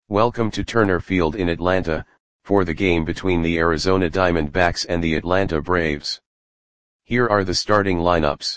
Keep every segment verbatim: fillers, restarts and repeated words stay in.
Welcome to Turner Field in Atlanta, for the game between the Arizona Diamondbacks and the Atlanta Braves. Here are the starting lineups.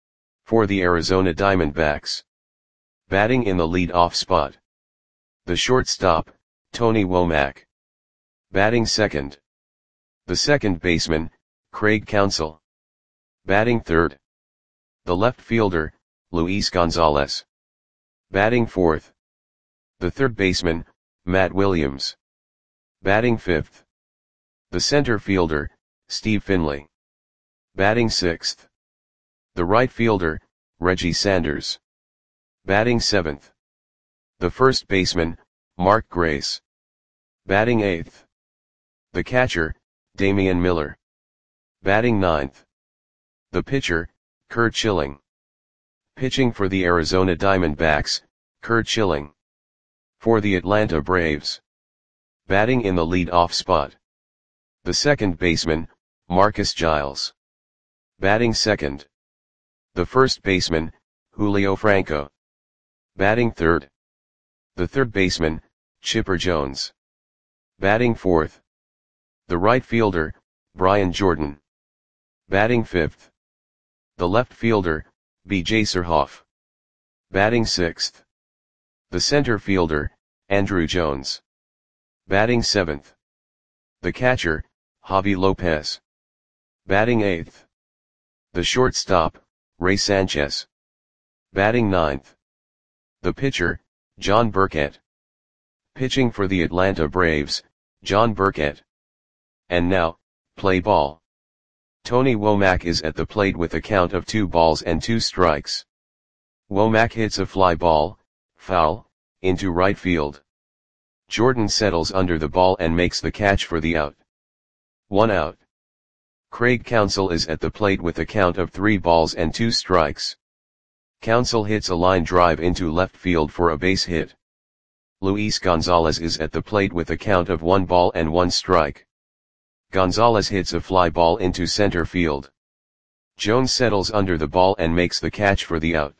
For the Arizona Diamondbacks. Batting in the lead-off spot. The shortstop, Tony Womack. Batting second. The second baseman, Craig Counsell. Batting third. The left fielder, Luis Gonzalez. Batting fourth. The third baseman, Matt Williams. Batting fifth. The center fielder, Steve Finley. Batting sixth. The right fielder, Reggie Sanders. Batting seventh. The first baseman, Mark Grace. Batting eighth. The catcher, Damian Miller. Batting ninth. The pitcher, Curt Schilling. Pitching for the Arizona Diamondbacks, Curt Schilling. For the Atlanta Braves. Batting in the lead-off spot. The second baseman, Marcus Giles. Batting second. The first baseman, Julio Franco. Batting third. The third baseman, Chipper Jones. Batting fourth. The right fielder, Brian Jordan. Batting fifth. The left fielder, B J Surhoff. Batting sixth. The center fielder, Andruw Jones. Batting seventh. The catcher, Javi Lopez. Batting eighth. The shortstop, Ray Sanchez. Batting ninth. The pitcher, John Burkett. Pitching for the Atlanta Braves, John Burkett. And now, play ball. Tony Womack is at the plate with a count of two balls and two strikes. Womack hits a fly ball, foul, into right field. Jordan settles under the ball and makes the catch for the out. One out. Craig Counsell is at the plate with a count of three balls and two strikes. Counsell hits a line drive into left field for a base hit. Luis Gonzalez is at the plate with a count of one ball and one strike. Gonzalez hits a fly ball into center field. Jones settles under the ball and makes the catch for the out.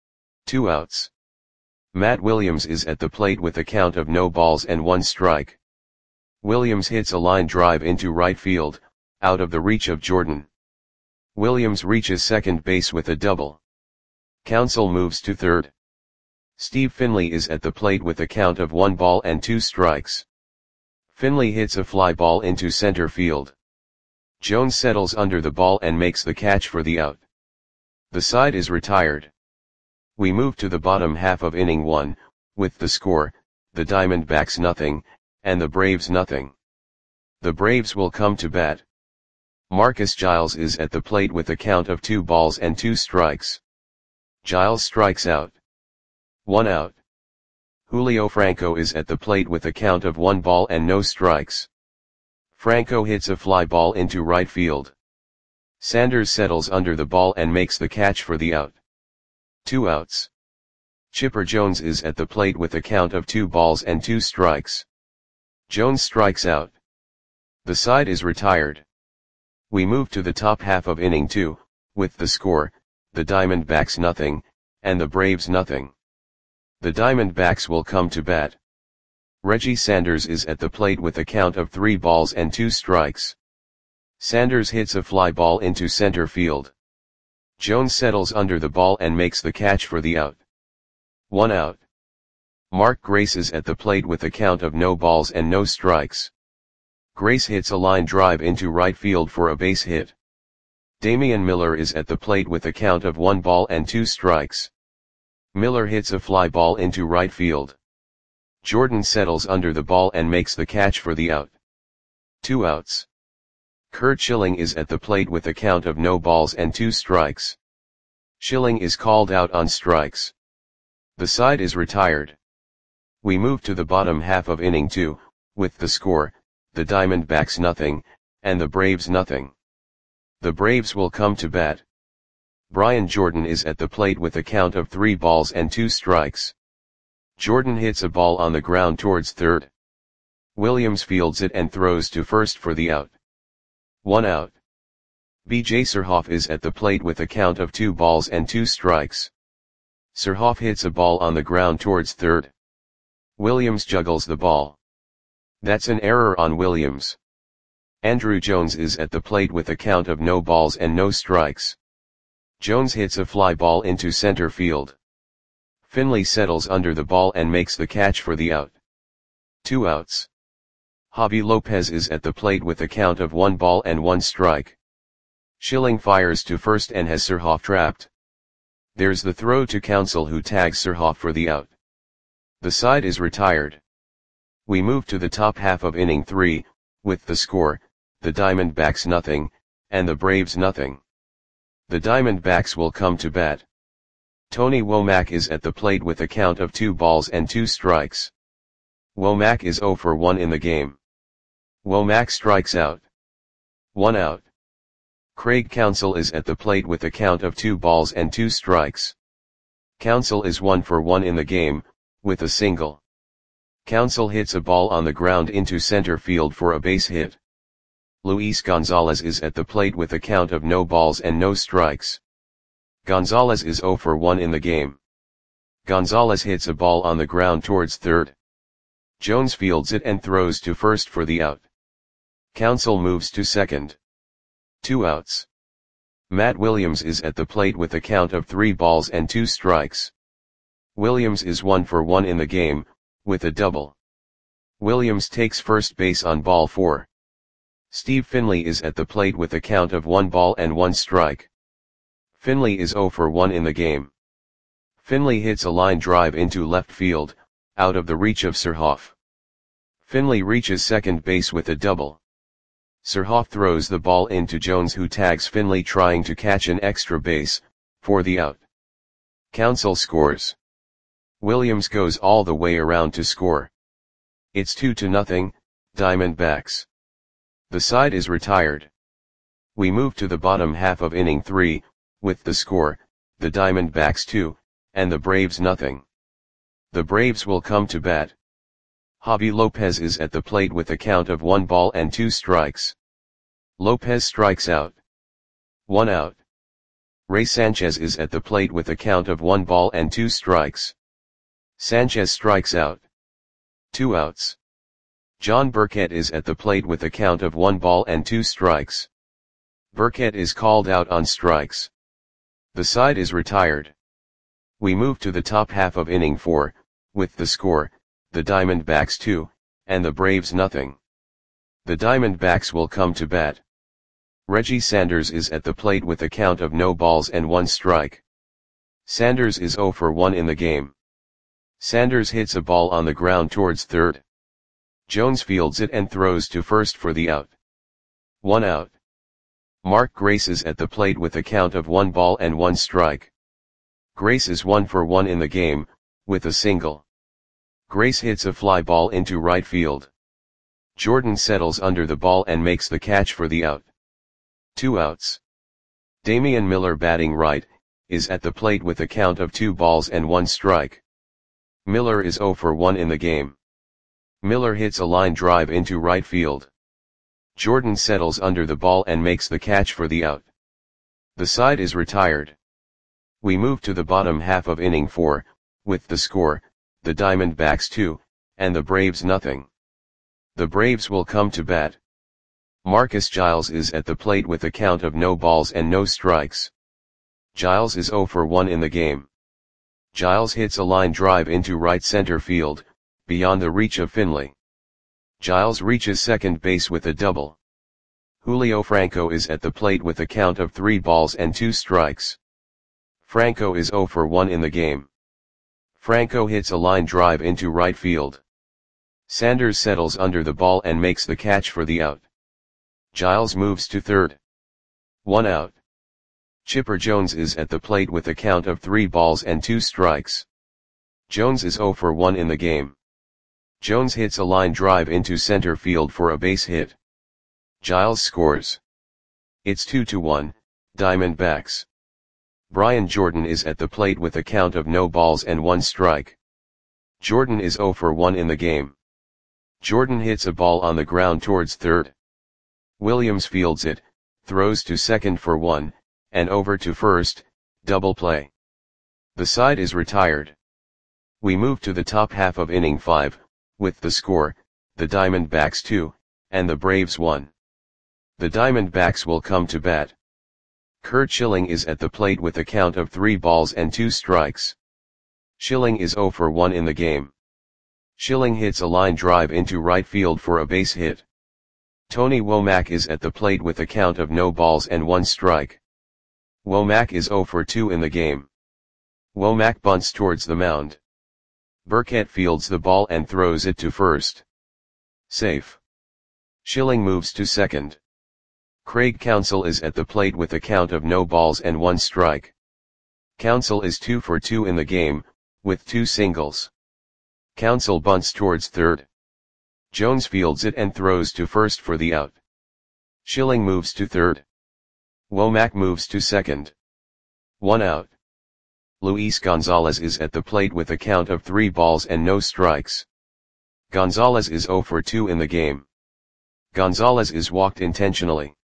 Two outs. Matt Williams is at the plate with a count of no balls and one strike. Williams hits a line drive into right field, out of the reach of Jordan. Williams reaches second base with a double. Counsell moves to third. Steve Finley is at the plate with a count of one ball and two strikes. Finley hits a fly ball into center field. Jones settles under the ball and makes the catch for the out. The side is retired. We move to the bottom half of inning one, with the score, the Diamondbacks nothing, and the Braves nothing. The Braves will come to bat. Marcus Giles is at the plate with a count of two balls and two strikes. Giles strikes out. One out. Julio Franco is at the plate with a count of one ball and no strikes. Franco hits a fly ball into right field. Sanders settles under the ball and makes the catch for the out. Two outs. Chipper Jones is at the plate with a count of two balls and two strikes. Jones strikes out. The side is retired. We move to the top half of inning two, with the score, the Diamondbacks nothing, and the Braves nothing. The Diamondbacks will come to bat. Reggie Sanders is at the plate with a count of three balls and two strikes. Sanders hits a fly ball into center field. Jones settles under the ball and makes the catch for the out. One out. Mark Grace is at the plate with a count of no balls and no strikes. Grace hits a line drive into right field for a base hit. Damian Miller is at the plate with a count of one ball and two strikes. Miller hits a fly ball into right field. Jordan settles under the ball and makes the catch for the out. Two outs. Curt Schilling is at the plate with a count of no balls and two strikes. Schilling is called out on strikes. The side is retired. We move to the bottom half of inning two, with the score, the Diamondbacks nothing, and the Braves nothing. The Braves will come to bat. Brian Jordan is at the plate with a count of three balls and two strikes. Jordan hits a ball on the ground towards third. Williams fields it and throws to first for the out. One out. B J Surhoff is at the plate with a count of two balls and two strikes. Surhoff hits a ball on the ground towards third. Williams juggles the ball. That's an error on Williams. Andruw Jones is at the plate with a count of no balls and no strikes. Jones hits a fly ball into center field. Finley settles under the ball and makes the catch for the out. Two outs. Javi Lopez is at the plate with a count of one ball and one strike. Schilling fires to first and has Surhoff trapped. There's the throw to Counsell, who tags Surhoff for the out. The side is retired. We move to the top half of inning three, with the score, the Diamondbacks nothing, and the Braves nothing. The Diamondbacks will come to bat. Tony Womack is at the plate with a count of two balls and two strikes. Womack is oh for one in the game. Womack strikes out. One out. Craig Counsell is at the plate with a count of two balls and two strikes. Counsell is one for one in the game, with a single. Counsell hits a ball on the ground into center field for a base hit. Luis Gonzalez is at the plate with a count of no balls and no strikes. Gonzalez is oh for one in the game. Gonzalez hits a ball on the ground towards third. Jones fields it and throws to first for the out. Counsell moves to second. Two outs. Matt Williams is at the plate with a count of three balls and two strikes. Williams is one for one in the game, with a double. Williams takes first base on ball four. Steve Finley is at the plate with a count of one ball and one strike. Finley is oh for one in the game. Finley hits a line drive into left field, out of the reach of Surhoff. Finley reaches second base with a double. Surhoff throws the ball into Jones, who tags Finley trying to catch an extra base, for the out. Counsell scores. Williams goes all the way around to score. It's two to nothing, Diamondbacks. The side is retired. We move to the bottom half of inning three, with the score, the Diamondbacks two, and the Braves nothing. The Braves will come to bat. Javi Lopez is at the plate with a count of one ball and two strikes. Lopez strikes out. One out. Ray Sanchez is at the plate with a count of one ball and two strikes. Sanchez strikes out. Two outs. John Burkett is at the plate with a count of one ball and two strikes. Burkett is called out on strikes. The side is retired. We move to the top half of inning four, with the score, the Diamondbacks two, and the Braves nothing. The Diamondbacks will come to bat. Reggie Sanders is at the plate with a count of no balls and one strike. Sanders is oh for one in the game. Sanders hits a ball on the ground towards third. Jones fields it and throws to first for the out. One out. Mark Grace is at the plate with a count of one ball and one strike. Grace is one for one in the game, with a single. Grace hits a fly ball into right field. Jordan settles under the ball and makes the catch for the out. Two outs. Damian Miller, batting right, is at the plate with a count of two balls and one strike. Miller is oh for one in the game. Miller hits a line drive into right field. Jordan settles under the ball and makes the catch for the out. The side is retired. We move to the bottom half of inning four, with the score, the Diamondbacks two, and the Braves nothing. The Braves will come to bat. Marcus Giles is at the plate with a count of no balls and no strikes. Giles is oh for one in the game. Giles hits a line drive into right center field, beyond the reach of Finley. Giles reaches second base with a double. Julio Franco is at the plate with a count of three balls and two strikes. Franco is oh for one in the game. Franco hits a line drive into right field. Sanders settles under the ball and makes the catch for the out. Giles moves to third. One out. Chipper Jones is at the plate with a count of three balls and two strikes. Jones is oh for one in the game. Jones hits a line drive into center field for a base hit. Giles scores. It's two to one, Diamondbacks. Brian Jordan is at the plate with a count of no balls and one strike. Jordan is oh for one in the game. Jordan hits a ball on the ground towards third. Williams fields it, throws to second for one, and over to first, double play. The side is retired. We move to the top half of inning five, with the score, the Diamondbacks two, and the Braves one. The Diamondbacks will come to bat. Curt Schilling is at the plate with a count of three balls and two strikes. Schilling is zero for one in the game. Schilling hits a line drive into right field for a base hit. Tony Womack is at the plate with a count of no balls and one strike. Womack is zero for two in the game. Womack bunts towards the mound. Burkett fields the ball and throws it to first. Safe. Schilling moves to second. Craig Counsell is at the plate with a count of no balls and one strike. Counsell is two for two in the game, with two singles. Counsell bunts towards third. Jones fields it and throws to first for the out. Schilling moves to third. Womack moves to second. One out. Luis Gonzalez is at the plate with a count of three balls and no strikes. Gonzalez is zero for two in the game. Gonzalez is walked intentionally.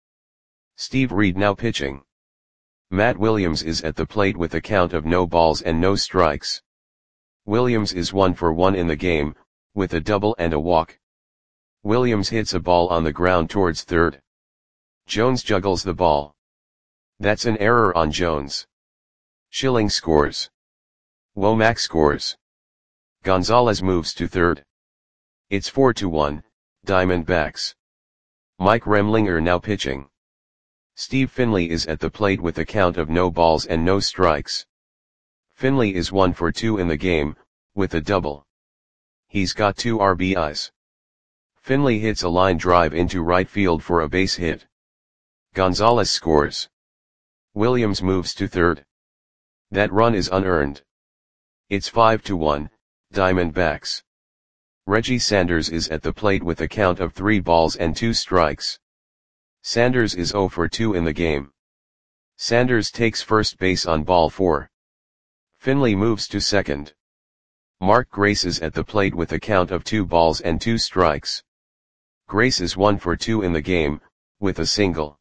Steve Reed now pitching. Matt Williams is at the plate with a count of no balls and no strikes. Williams is one for one in the game, with a double and a walk. Williams hits a ball on the ground towards third. Jones juggles the ball. That's an error on Jones. Schilling scores. Womack scores. Gonzalez moves to third. It's four to one, Diamondbacks. Mike Remlinger now pitching. Steve Finley is at the plate with a count of no balls and no strikes. Finley is one for two in the game, with a double. He's got two R B Is. Finley hits a line drive into right field for a base hit. Gonzalez scores. Williams moves to third. That run is unearned. It's five to one, Diamondbacks. Reggie Sanders is at the plate with a count of three balls and two strikes. Sanders is zero for two in the game. Sanders takes first base on ball four. Finley moves to second. Mark Grace is at the plate with a count of two balls and two strikes. Grace is one for two in the game, with a single.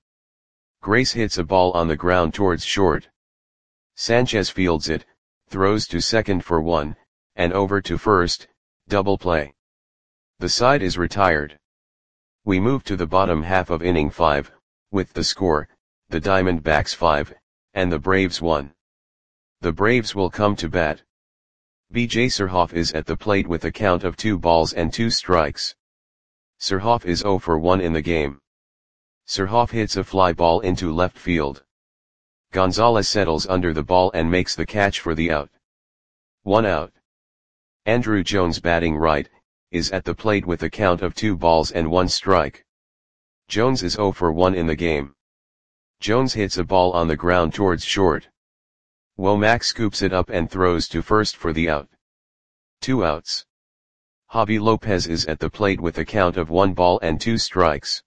Grace hits a ball on the ground towards short. Sanchez fields it, throws to second for one, and over to first, double play. The side is retired. We move to the bottom half of inning five, with the score, the Diamondbacks five, and the Braves one. The Braves will come to bat. B J Surhoff is at the plate with a count of two balls and two strikes. Surhoff is zero for one in the game. Surhoff hits a fly ball into left field. Gonzalez settles under the ball and makes the catch for the out. One out. Andruw Jones, batting right, is at the plate with a count of two balls and one strike. Jones is zero for one in the game. Jones hits a ball on the ground towards short. Womack scoops it up and throws to first for the out. Two outs. Javi Lopez is at the plate with a count of one ball and two strikes.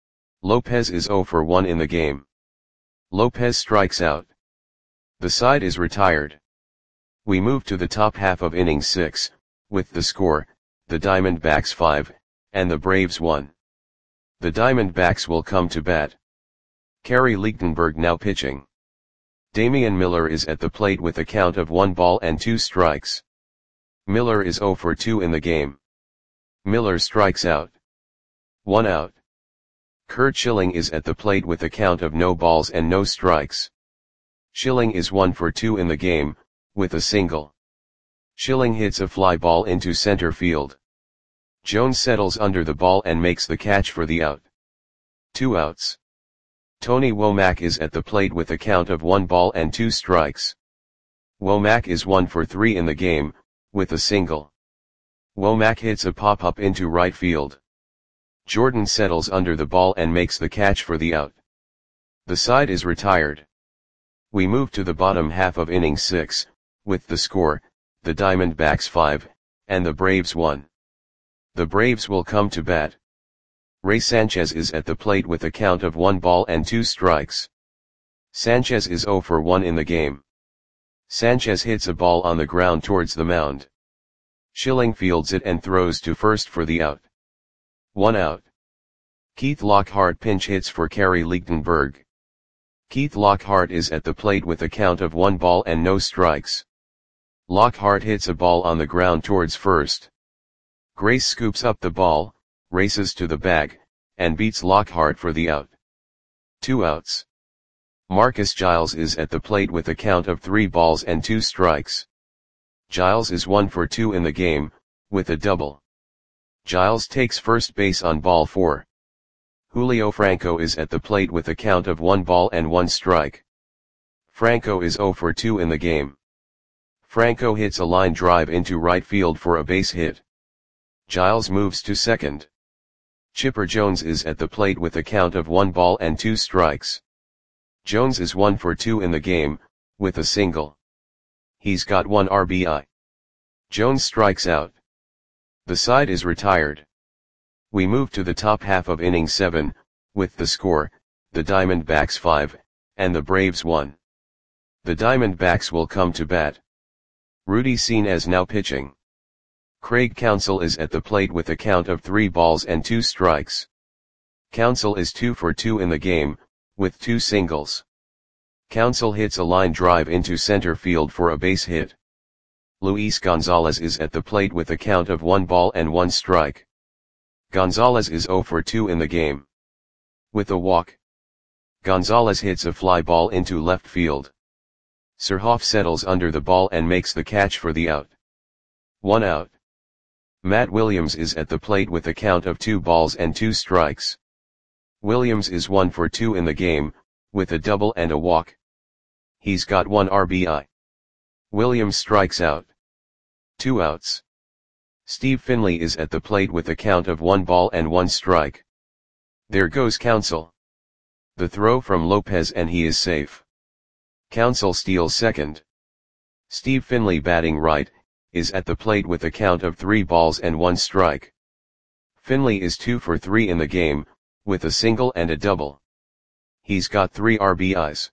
Lopez is zero for one in the game. Lopez strikes out. The side is retired. We move to the top half of inning six, with the score, the Diamondbacks five, and the Braves one. The Diamondbacks will come to bat. Kerry Lichtenberg now pitching. Damian Miller is at the plate with a count of one ball and two strikes. Miller is zero for two in the game. Miller strikes out. One out. Curt Schilling is at the plate with a count of no balls and no strikes. Schilling is one for two in the game, with a single. Schilling hits a fly ball into center field. Jones settles under the ball and makes the catch for the out. Two outs. Tony Womack is at the plate with a count of one ball and two strikes. Womack is one for three in the game, with a single. Womack hits a pop-up into right field. Jordan settles under the ball and makes the catch for the out. The side is retired. We move to the bottom half of inning six, with the score, the Diamondbacks five, and the Braves one. The Braves will come to bat. Ray Sanchez is at the plate with a count of one ball and two strikes. Sanchez is zero for one in the game. Sanchez hits a ball on the ground towards the mound. Schilling fields it and throws to first for the out. One out. Keith Lockhart pinch hits for Kerry Lichtenberg. Keith Lockhart is at the plate with a count of one ball and no strikes. Lockhart hits a ball on the ground towards first. Grace scoops up the ball, races to the bag, and beats Lockhart for the out. Two outs. Marcus Giles is at the plate with a count of three balls and two strikes. Giles is one for two in the game, with a double. Giles takes first base on ball four. Julio Franco is at the plate with a count of one ball and one strike. Franco is zero for two in the game. Franco hits a line drive into right field for a base hit. Giles moves to second. Chipper Jones is at the plate with a count of one ball and two strikes. Jones is one for two in the game, with a single. He's got one R B I. Jones strikes out. The side is retired. We move to the top half of inning seven, with the score, the Diamondbacks five, and the Braves one. The Diamondbacks will come to bat. Rudy Senes now pitching. Craig Counsell is at the plate with a count of three balls and two strikes. Counsell is two for two in the game, with two singles. Counsell hits a line drive into center field for a base hit. Luis Gonzalez is at the plate with a count of one ball and one strike. Gonzalez is zero for two in the game. With a walk. Gonzalez hits a fly ball into left field. Surhoff settles under the ball and makes the catch for the out. One out. Matt Williams is at the plate with a count of two balls and two strikes. Williams is one for two in the game, with a double and a walk. He's got one R B I. Williams strikes out. Two outs. Steve Finley is at the plate with a count of one ball and one strike. There goes Counsell. The throw from Lopez and he is safe. Counsell steals second. Steve Finley batting right, is at the plate with a count of three balls and one strike. Finley is two for three in the game, with a single and a double. He's got three R B Is.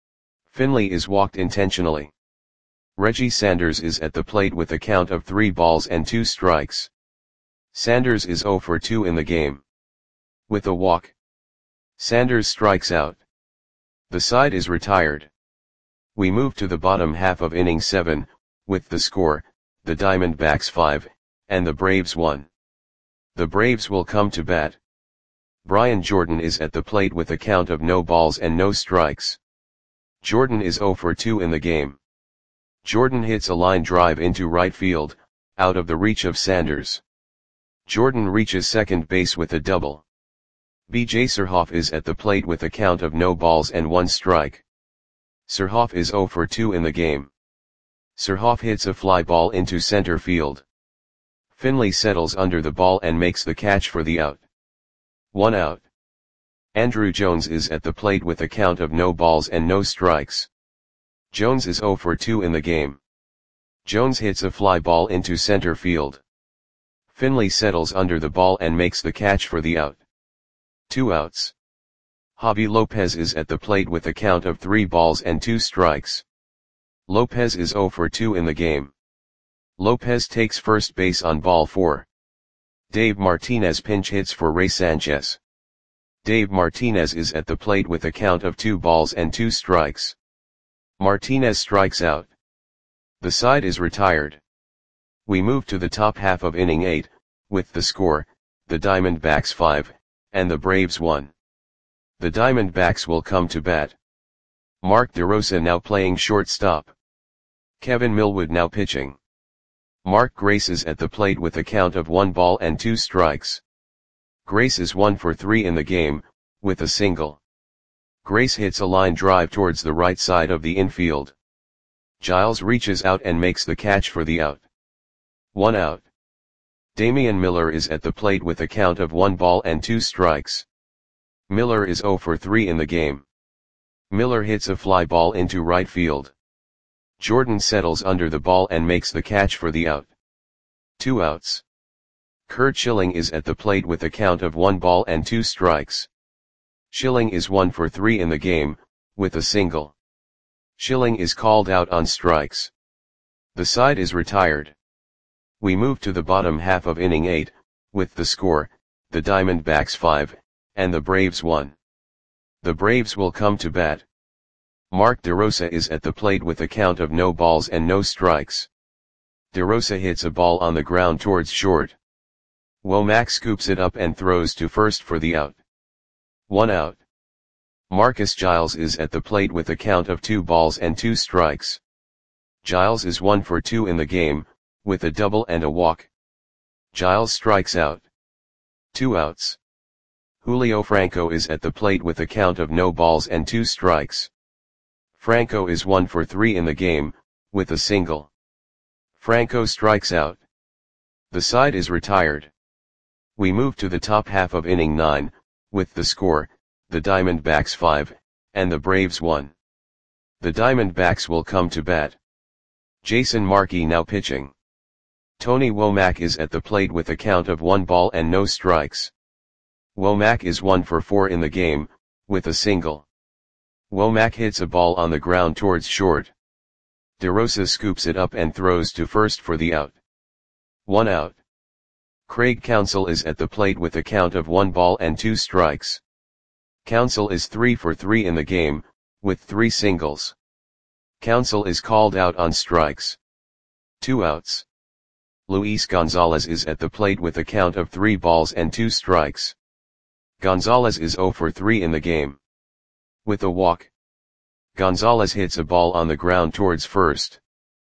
Finley is walked intentionally. Reggie Sanders is at the plate with a count of three balls and two strikes. Sanders is zero for two in the game. With a walk. Sanders strikes out. The side is retired. We move to the bottom half of inning seven, with the score, the Diamondbacks five, and the Braves one. The Braves will come to bat. Brian Jordan is at the plate with a count of no balls and no strikes. Jordan is zero for two in the game. Jordan hits a line drive into right field, out of the reach of Sanders. Jordan reaches second base with a double. B J Surhoff is at the plate with a count of no balls and one strike. Surhoff is zero for two in the game. Surhoff hits a fly ball into center field. Finley settles under the ball and makes the catch for the out. One out. Andruw Jones is at the plate with a count of no balls and no strikes. Jones is zero for two in the game. Jones hits a fly ball into center field. Finley settles under the ball and makes the catch for the out. Two outs. Javi Lopez is at the plate with a count of three balls and two strikes. Lopez is zero for two in the game. Lopez takes first base on ball four. Dave Martinez pinch hits for Ray Sanchez. Dave Martinez is at the plate with a count of two balls and two strikes. Martinez strikes out. The side is retired. We move to the top half of inning eight, with the score, the Diamondbacks five, and the Braves one. The Diamondbacks will come to bat. Mark DeRosa now playing shortstop. Kevin Millwood now pitching. Mark Grace is at the plate with a count of one ball and two strikes. Grace is one for three in the game, with a single. Grace hits a line drive towards the right side of the infield. Giles reaches out and makes the catch for the out. One out. Damian Miller is at the plate with a count of one ball and two strikes. Miller is zero for three in the game. Miller hits a fly ball into right field. Jordan settles under the ball and makes the catch for the out. Two outs. Curt Schilling is at the plate with a count of one ball and two strikes. Schilling is one for three in the game, with a single. Schilling is called out on strikes. The side is retired. We move to the bottom half of inning eight, with the score, the Diamondbacks five, and the Braves one. The Braves will come to bat. Mark DeRosa is at the plate with a count of no balls and no strikes. DeRosa hits a ball on the ground towards short. Womack scoops it up and throws to first for the out. One out. Marcus Giles is at the plate with a count of two balls and two strikes. Giles is one for two in the game, with a double and a walk. Giles strikes out. Two outs. Julio Franco is at the plate with a count of no balls and two strikes. Franco is one for three in the game, with a single. Franco strikes out. The side is retired. We move to the top half of inning nine, with the score, the Diamondbacks five, and the Braves one. The Diamondbacks will come to bat. Jason Markey now pitching. Tony Womack is at the plate with a count of one ball and no strikes. Womack is one for four in the game, with a single. Womack hits a ball on the ground towards short. DeRosa scoops it up and throws to first for the out. One out. Craig Counsell is at the plate with a count of one ball and two strikes. Counsell is three for three in the game, with three singles. Counsell is called out on strikes. Two outs. Luis Gonzalez is at the plate with a count of three balls and two strikes. Gonzalez is zero for three in the game. With a walk. Gonzalez hits a ball on the ground towards first.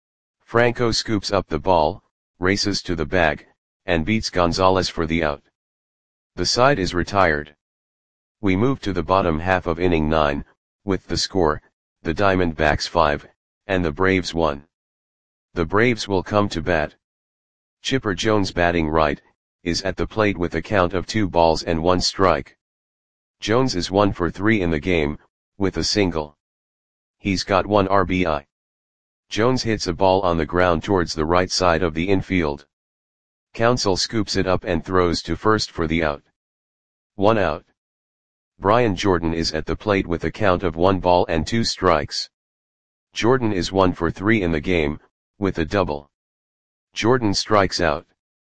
Franco scoops up the ball, races to the bag, and beats Gonzalez for the out. The side is retired. We move to the bottom half of inning nine, with the score, the Diamondbacks five, and the Braves one. The Braves will come to bat. Chipper Jones, batting right, is at the plate with a count of two balls and one strike. Jones is one for three in the game, with a single. He's got one R B I. Jones hits a ball on the ground towards the right side of the infield. Counsell scoops it up and throws to first for the out. One out. Brian Jordan is at the plate with a count of one ball and two strikes. Jordan is one for three in the game, with a double. Jordan strikes out.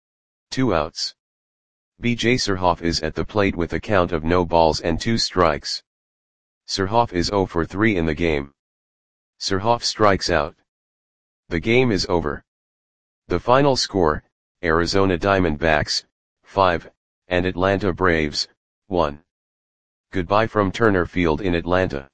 Two outs. B J Surhoff is at the plate with a count of no balls and two strikes. Surhoff is zero for three in the game. Surhoff strikes out. The game is over. The final score, Arizona Diamondbacks, five, and Atlanta Braves, one. Goodbye from Turner Field in Atlanta.